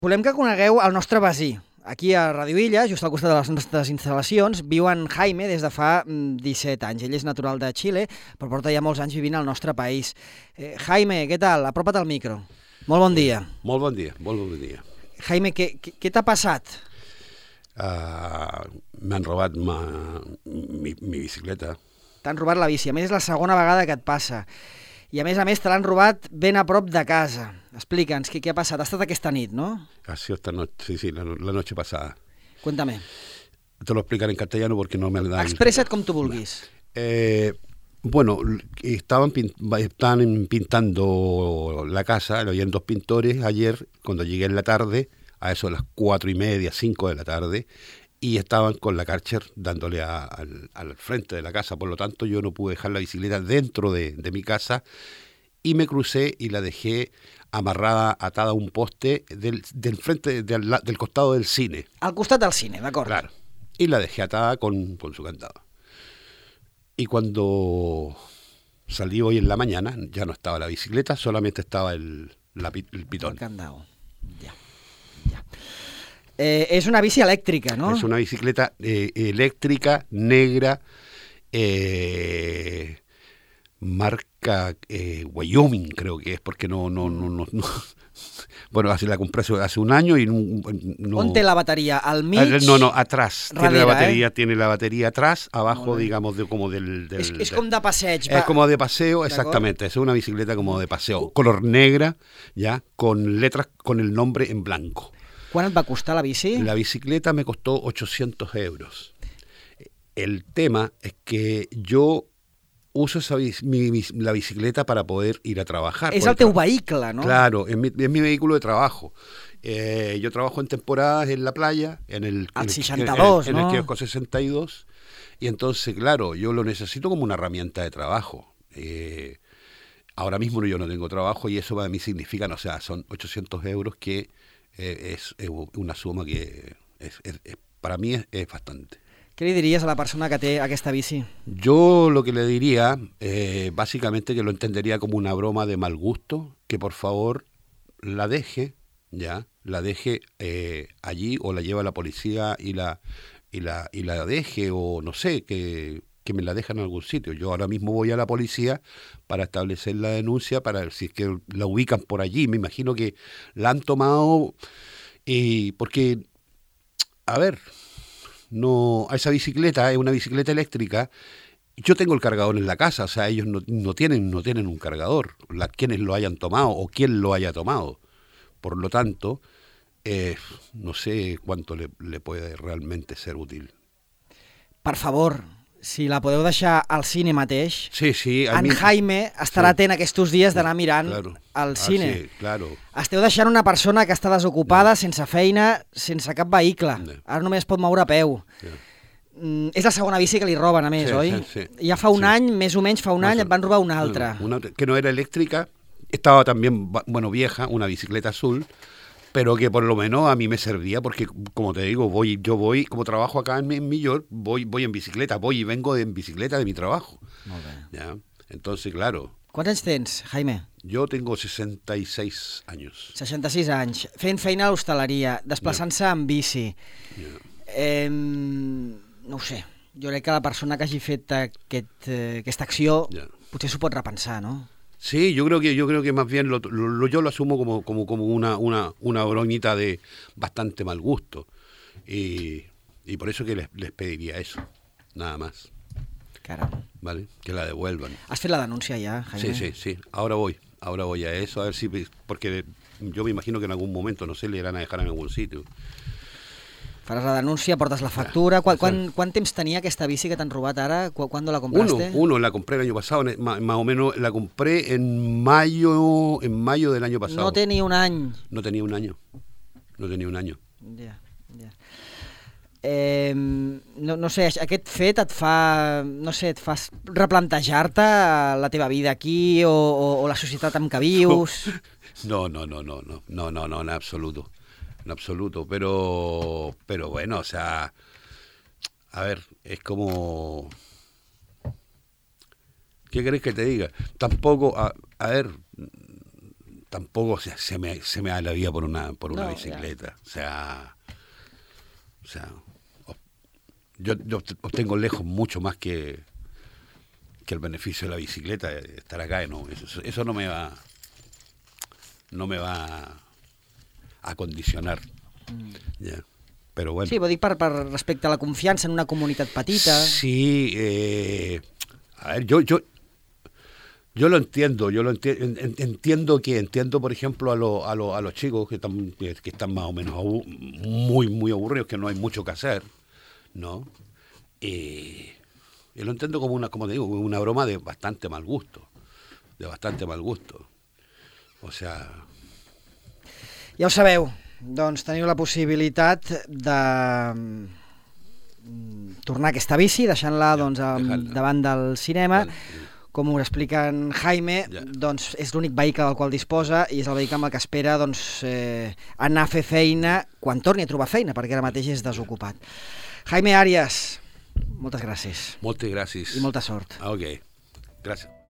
Volem que conegueu el nostre veí. Aquí a Radio Illa, just al costat de les nostres instal·lacions, viu en Jaime des de fa 17 anys. Ell és natural de Xile, però porta ja molts anys vivint al nostre país. Jaime, què tal? Apropa't al micro. Molt bon dia. Molt bon dia, molt bon dia. Jaime, què t'ha passat? M'han robat mi bicicleta. T'han robat la bici. A més, és la segona vegada que et passa. I a més te l'han robat ben a prop de casa. Explica'ns, què ha passat? Ha estat aquesta nit, ¿no? Ha sido esta noche, sí, la noche pasada. Cuéntame. Te lo explicaré en castellano porque no me da... Expressa't com tu vulguis. Bueno, estaban pintando la casa, habían dos pintores ayer, cuando llegué en la tarde, a eso de las 4:30, 5 de la tarde, y estaban con la Karcher dándole al frente de la casa. Por lo tanto, yo no pude dejar la bicicleta dentro de mi casa y me crucé y la dejé amarrada, atada a un poste del frente, del costado del cine. Al costat del cine, d'acord. Claro. Y la dejé atada con su candado. Y cuando salí hoy en la mañana, ya no estaba la bicicleta, solamente estaba el pitón. El candado, ja. És una bici elèctrica, ¿no? Es una bicicleta eléctrica, negra, marca Wyoming, creo que es, porque no. Bueno, así la compré hace un año y no... ¿On té la batería? ¿Al mig? No, atrás. Darrere, tiene la batería atrás, abajo, digamos, como del... És com de passeig. Es como de paseo, exactamente. Es una bicicleta como de paseo. Color negra, ya, con letras, con el nombre en blanco. ¿Quan et va costar la bici? La bicicleta me costó 800 euros. El tema es que yo uso la bicicleta para poder ir a trabajar. És el teu vehicle, ¿no? Claro, es mi vehículo de trabajo. Yo trabajo en temporadas en la playa, en el 62, en el kiosco 62, y entonces, claro, yo lo necesito como una herramienta de trabajo. Ahora mismo yo no tengo trabajo y eso para mí significa, no, o sea, son 800 euros que es una suma que para mí es bastante. Què li diries a la persona que té aquesta bici? Yo lo que le diría, básicamente que lo entendería como una broma de mal gusto, que por favor la deje, allí o la lleva a la policía y la deje, o no sé, que me la dejan en algún sitio. Yo ahora mismo voy a la policía para establecer la denuncia, para ver si es que la ubican por allí. Me imagino que la han tomado porque, a ver... No, esa bicicleta es una bicicleta eléctrica. Yo tengo el cargador en la casa, o sea, ellos no tienen un cargador, quienes lo hayan tomado o quien lo haya tomado. Por lo tanto, no sé cuánto le puede realmente ser útil. Per favor, si la podeu deixar al cine mateix, sí, Jaime estarà atent aquests dies d'anar mirant al cine. Sí, claro. Esteu deixant una persona que està desocupada, sense feina, sense cap vehicle. Ara només pot moure a peu. És la segona bici que li roben, a més, oi? Sí. Ja fa un any, més o menys fa un any, et van robar una altra. Que no era eléctrica, estaba también, bueno, vieja, una bicicleta azul, pero que por lo menos a mí me servía porque, como te digo, yo voy, como trabajo acá en Millor, voy en bicicleta, voy y vengo en bicicleta de mi trabajo. Molt bé. ¿Ya? Entonces, claro. Quants anys tens, Jaime? Jo tengo 66 anys. 66 anys. Fent feina a l'hostaleria, desplaçant-se en bici. No ho sé, jo crec que la persona que hagi fet aquesta acció potser s'ho pot repensar, no? Sí, yo creo que más bien yo lo asumo como una bromita de bastante mal gusto. Y por eso que les pediría eso, nada más. Caram. ¿Vale? Que la devuelvan. ¿Has fet la denuncia ya, Jaime? Sí. Ahora voy a eso, a ver si... Porque yo me imagino que en algún momento, no sé, le irán a dejar en algún sitio. Faràs la denúncia, portes la factura... ¿Quant temps tenia aquesta bici que t'han robat ara? ¿Cuándo la compraste? La compré el año pasado, más o menos la compré en mayo del año pasado. No té ni un any. No tenía un año. Ja. No sé, aquest fet et fa replantejar-te la teva vida aquí o la societat en què vius? No, en absoluto, pero bueno, o sea, a ver, es como, ¿qué querés que te diga? Tampoco, a ver, tampoco se me da la vida por una bicicleta. Ya. O sea, yo os tengo lejos mucho más que el beneficio de la bicicleta, de estar acá, no, eso no me va a condicionar. Ja. Però bueno. Sí, vull dir per respecte a la confiança en una comunitat petita. Sí, a ver, yo lo entiendo, entiendo por ejemplo a los chicos que están más o menos muy aburridos, que no hay mucho que hacer, ¿no? Yo lo entiendo como te digo, una broma de bastante mal gusto. O sea... Ja ho sabeu, doncs teniu la possibilitat de tornar a aquesta bici, deixant-la davant del cinema. Com us expliquen Jaime, doncs és l'únic vehicle del qual disposa i és el vehicle amb el que espera anar a fer feina quan torni a trobar feina, perquè ara mateix és desocupat. Jaime Arias, moltes gràcies. Moltes gràcies. I molta sort. Ok, gràcies.